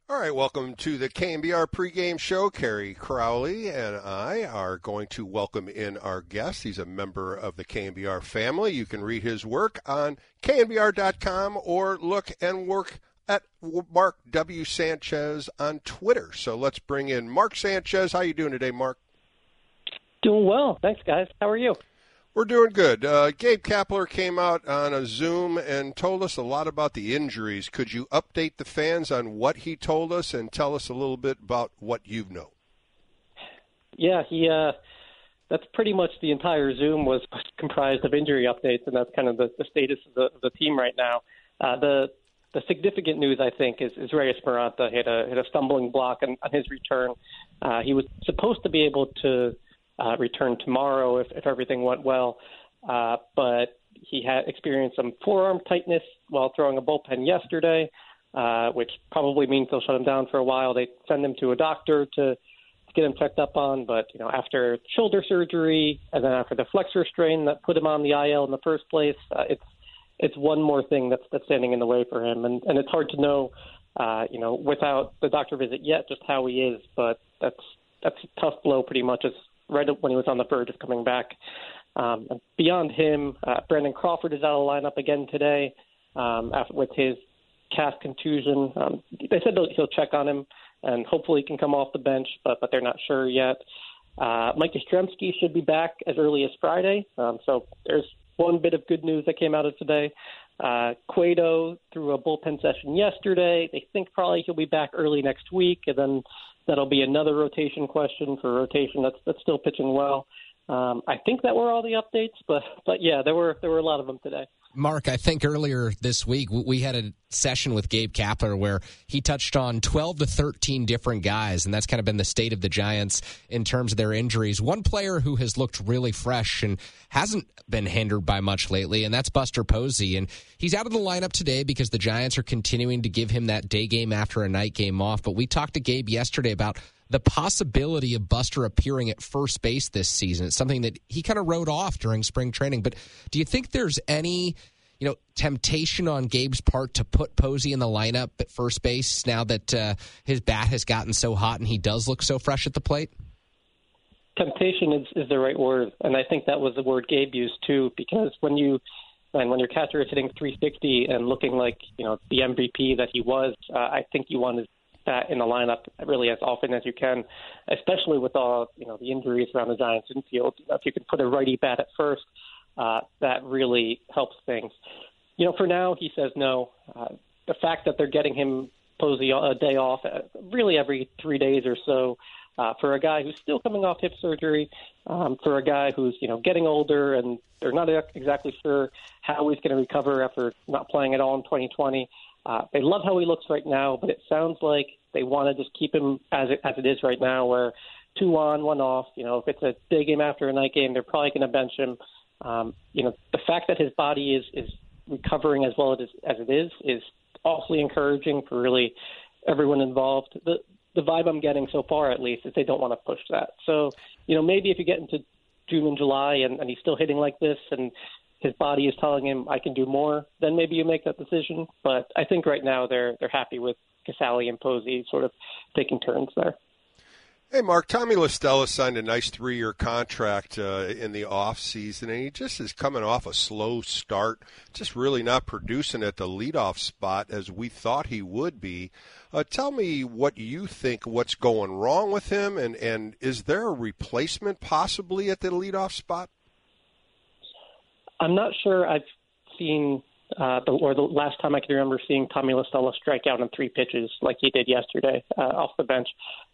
All right, welcome to the KNBR pregame show. Kerry Crowley and I are going to welcome in our guest. He's a member of the KNBR family. You can read his work on knbr.com or look and work at Mark W. Sanchez on Twitter. So let's bring in Mark Sanchez. How you doing today, Mark? Doing well. Thanks, guys. How are you? We're doing good. Gabe Kapler came out on a Zoom and told us a lot about the injuries. Could you update the fans on what he told us and tell us a little bit about what you know? Yeah, that's pretty much the entire Zoom was comprised of injury updates, and that's kind of the status of the team right now. The significant news, I think, is Reyes Maranta hit a stumbling block on his return. He was supposed to be able to return tomorrow if everything went well. But he had experienced some forearm tightness while throwing a bullpen yesterday, which probably means they'll shut him down for a while. They send him to a doctor to get him checked up on. But, after shoulder surgery and then after the flexor strain that put him on the IL in the first place, it's one more thing that's standing in the way for him. And it's hard to know, without the doctor visit yet, just how he is. But that's a tough blow pretty much right when he was on the verge of coming back. Beyond him, Brandon Crawford is out of the lineup again today with his calf contusion. They said he'll check on him and hopefully he can come off the bench, but they're not sure yet. Mike Yastrzemski should be back as early as Friday. So there's one bit of good news that came out of today. Cueto threw a bullpen session yesterday. They think probably he'll be back early next week, and then that'll be another rotation question for rotation that's still pitching well. I think that were all the updates, but yeah, there were a lot of them today. Mark, I think earlier this week we had a session with Gabe Kapler where he touched on 12 to 13 different guys, and that's kind of been the state of the Giants in terms of their injuries. One player who has looked really fresh and hasn't been hindered by much lately, and that's Buster Posey. And he's out of the lineup today because the Giants are continuing to give him that day game after a night game off. But we talked to Gabe yesterday about the possibility of Buster appearing at first base this season. It's something that he kind of wrote off during spring training. But do you think there's any, temptation on Gabe's part to put Posey in the lineup at first base now that his bat has gotten so hot and he does look so fresh at the plate? Temptation is the right word, and I think that was the word Gabe used too, because when your catcher is hitting 360 and looking like the MVP that he was, I think you want that in the lineup really as often as you can, especially with all the injuries around the Giants infield. If you can put a righty bat at first, that really helps things. For now, he says no. The fact that they're getting him Posey a day off really every 3 days or so, for a guy who's still coming off hip surgery, for a guy who's getting older and they're not exactly sure how he's going to recover after not playing at all in 2020. They love how he looks right now, but it sounds like they want to just keep him as it is right now, where 2 on, 1 off. If it's a day game after a night game, they're probably going to bench him. The fact that his body is recovering as well as it is awfully encouraging for really everyone involved. The vibe I'm getting so far, at least, is they don't want to push that. So, maybe if you get into June and July and he's still hitting like this and his body is telling him I can do more, then maybe you make that decision. But I think right now they're happy with Casali and Posey sort of taking turns there. Hey, Mark, Tommy La Stella signed a nice 3-year contract in the offseason, and he just is coming off a slow start, just really not producing at the leadoff spot as we thought he would be. Tell me what you think, what's going wrong with him, and is there a replacement possibly at the leadoff spot? I'm not sure I've seen the last time I can remember seeing Tommy La Stella strike out on 3 pitches like he did yesterday off the bench.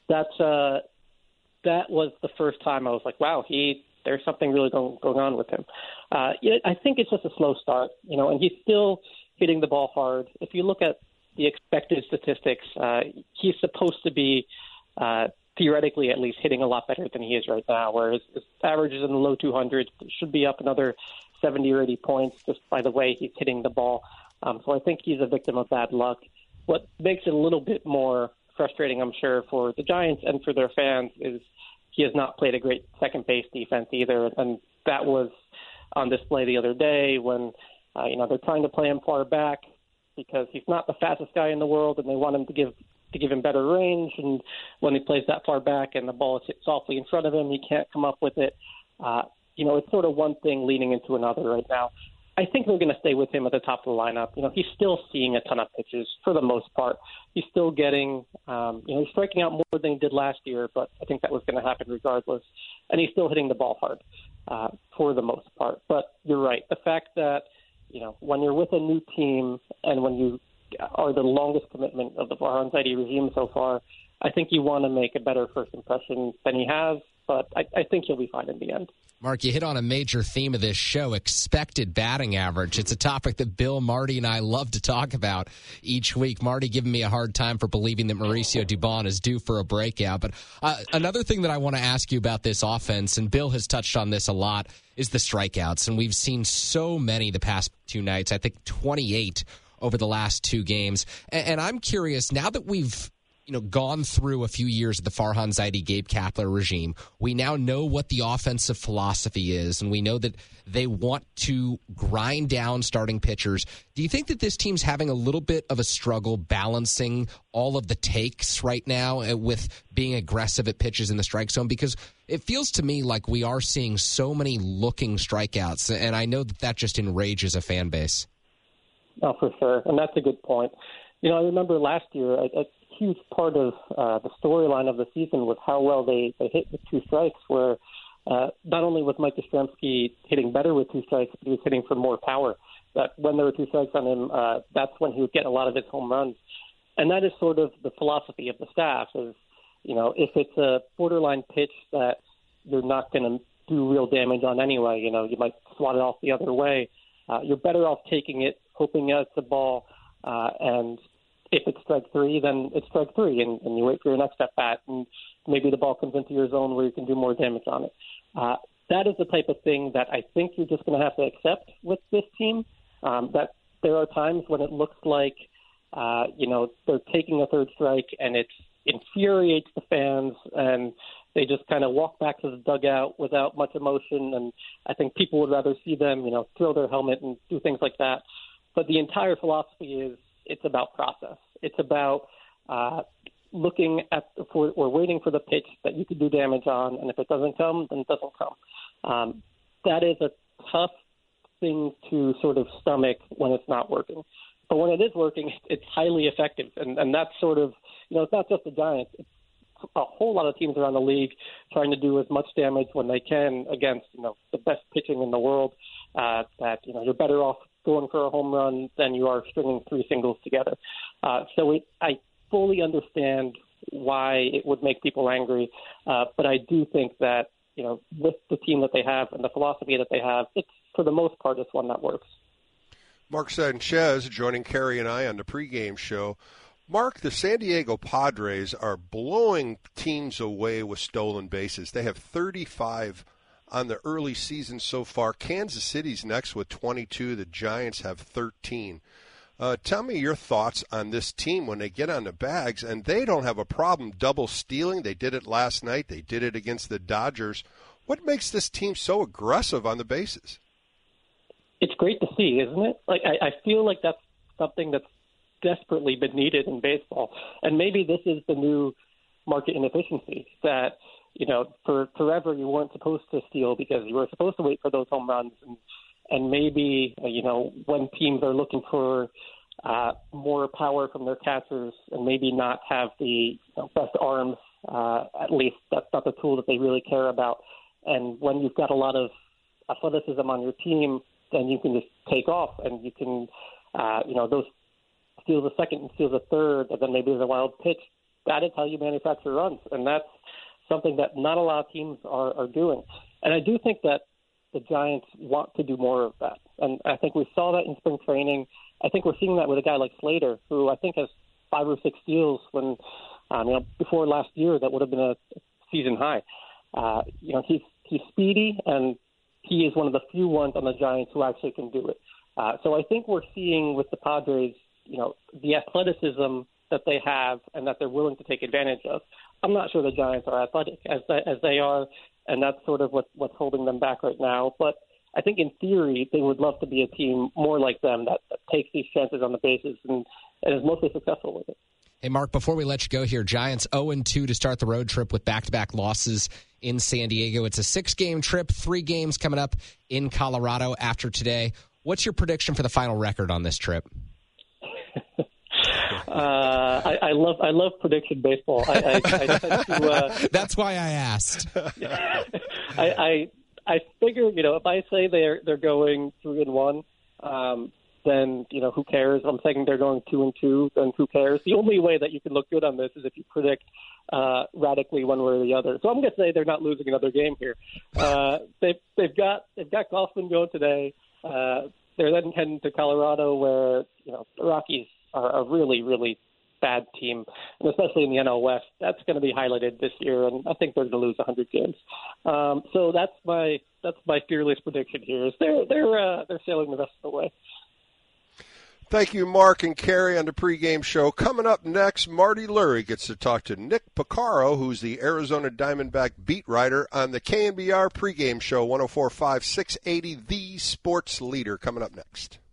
That was the first time I was like, wow, there's something really going on with him. I think it's just a slow start, and he's still hitting the ball hard. If you look at the expected statistics, he's supposed to be theoretically at least hitting a lot better than he is right now, where his average is in the low 200s. It should be up another 70 or 80 points just by the way he's hitting the ball. So I think he's a victim of bad luck. What makes it a little bit more frustrating, I'm sure, for the Giants and for their fans is he has not played a great second base defense either. And that was on display the other day when, they're trying to play him far back because he's not the fastest guy in the world and they want him to give to give him better range, and when he plays that far back and the ball is hit softly in front of him, he can't come up with it. It's sort of one thing leading into another right now. I think they're going to stay with him at the top of the lineup. He's still seeing a ton of pitches for the most part. He's still getting, he's striking out more than he did last year, but I think that was going to happen regardless. And he's still hitting the ball hard for the most part. But you're right. The fact that, when you're with a new team and when you are the longest commitment of the Farhan Zaidi regime so far, I think you want to make a better first impression than he has, but I think he'll be fine in the end. Mark, you hit on a major theme of this show, expected batting average. It's a topic that Bill, Marty, and I love to talk about each week. Marty giving me a hard time for believing that Mauricio Dubon is due for a breakout. But another thing that I want to ask you about this offense, and Bill has touched on this a lot, is the strikeouts. And we've seen so many the past two nights, I think 28 over the last two games. And I'm curious, now that we've gone through a few years of the Farhan Zaidi, Gabe Kapler regime, we now know what the offensive philosophy is, and we know that they want to grind down starting pitchers. Do you think that this team's having a little bit of a struggle balancing all of the takes right now with being aggressive at pitches in the strike zone? Because it feels to me like we are seeing so many looking strikeouts, and I know that just enrages a fan base. Oh, for sure, and that's a good point. I remember last year, a huge part of the storyline of the season was how well they hit with two strikes, where not only was Mike Yastrzemski hitting better with two strikes, but he was hitting for more power. That when there were two strikes on him, that's when he would get a lot of his home runs. And that is sort of the philosophy of the staff is, if it's a borderline pitch that you're not going to do real damage on anyway, you might swat it off the other way, you're better off taking it, hoping it's a ball, and if it's strike three, then it's strike three, and you wait for your next at bat, and maybe the ball comes into your zone where you can do more damage on it. That is the type of thing that I think you're just going to have to accept with this team, that there are times when it looks like, they're taking a third strike, and it infuriates the fans, and they just kind of walk back to the dugout without much emotion, and I think people would rather see them, throw their helmet and do things like that. But the entire philosophy is, it's about process. It's about looking at or waiting for the pitch that you could do damage on, and if it doesn't come, then it doesn't come. That is a tough thing to sort of stomach when it's not working. But when it is working, it's highly effective, and that's sort of, it's not just the Giants. It's a whole lot of teams around the league trying to do as much damage when they can against, the best pitching in the world, that, you're better off going for a home run than you are stringing three singles together. I fully understand why it would make people angry, but I do think that, with the team that they have and the philosophy that they have, it's, for the most part, it's one that works. Mark Sanchez joining Kerry and I on the pregame show. Mark, the San Diego Padres are blowing teams away with stolen bases. They have 35 on the early season so far. Kansas City's next with 22. The Giants have 13. Tell me your thoughts on this team when they get on the bags, and they don't have a problem double stealing. They did it last night. They did it against the Dodgers. What makes this team so aggressive on the bases? It's great to see, isn't it? I feel like that's something that's desperately been needed in baseball. And maybe this is the new market inefficiency that, for forever you weren't supposed to steal because you were supposed to wait for those home runs. And maybe, when teams are looking for more power from their catchers and maybe not have the best arms, at least that's not the tool that they really care about. And when you've got a lot of athleticism on your team, then you can just take off and you can, those steal the second and steal the third, and then maybe there's a wild pitch. That is how you manufacture runs, and that's something that not a lot of teams are doing. And I do think that the Giants want to do more of that, and I think we saw that in spring training. I think we're seeing that with a guy like Slater, who I think has 5 or 6 steals when, before last year that would have been a season high. He's speedy, and he is one of the few ones on the Giants who actually can do it. So I think we're seeing with the Padres, the athleticism that they have and that they're willing to take advantage of. I'm not sure the Giants are athletic as they are, and that's sort of what's holding them back right now. But I think in theory they would love to be a team more like them that takes these chances on the bases and is mostly successful with it. Hey, Mark, before we let you go here, Giants 0-2 to start the road trip with back-to-back losses in San Diego. It's a 6-game trip, 3 games coming up in Colorado after today. What's your prediction for the final record on this trip? I love prediction baseball. I tend to, That's why I asked. I figure, if I say they're going 3-1, then who cares? I'm saying they're going 2-2, then who cares? The only way that you can look good on this is if you predict radically one way or the other. So I'm going to say they're not losing another game here. They've got Goffman going today. They're then heading to Colorado, where the Rockies are a really, really bad team, and especially in the NL West. That's going to be highlighted this year, and I think they're going to lose 100 games. So that's my fearless prediction here. Is they're sailing the rest of the way. Thank you, Mark and Carrie, on the pregame show. Coming up next, Marty Lurie gets to talk to Nick Piccaro, who's the Arizona Diamondback beat writer on the KNBR pregame show, 104.5, 680, the sports leader. Coming up next.